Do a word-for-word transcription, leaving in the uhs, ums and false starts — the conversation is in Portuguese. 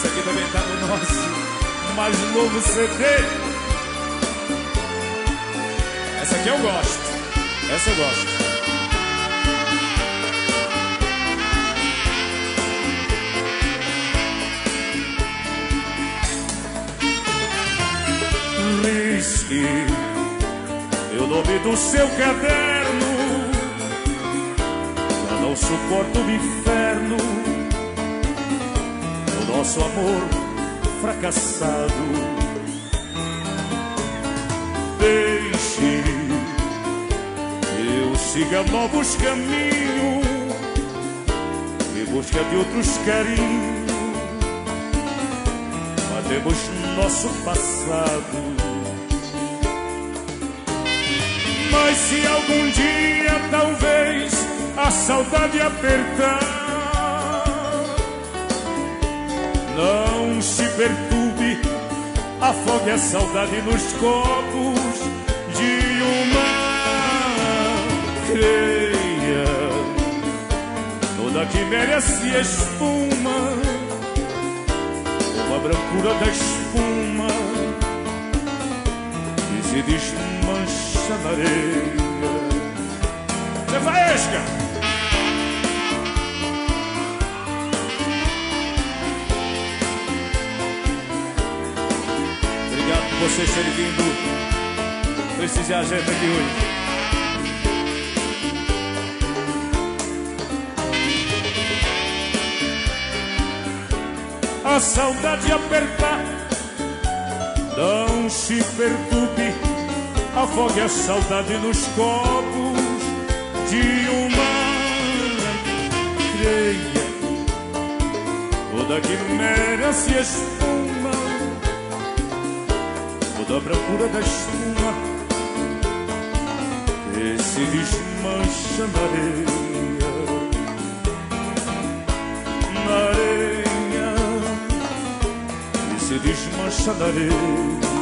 Essa aqui também tá no nosso mais novo C D. Essa aqui eu gosto. Essa eu gosto. Risque o nome do seu caderno. Eu não suporto o inferno, o nosso amor fracassado. Deixe eu siga novos caminhos em busca de outros carinhos. Matemos nosso passado. Mas se algum dia talvez a saudade apertar, não se perturbe, afogue a saudade nos copos de uma. Creia, toda que merece espuma, como a brancura da espuma que se desmancha na areia. Você faísca! Obrigado por vocês terem vindo prestigiar a gente aqui hoje. A saudade apertar, não se perturbe, afogue a saudade nos copos de uma. Creia, toda que merece espuma, toda a brancura da espuma que se desmancha na areia. Na areia se desmancha na areia.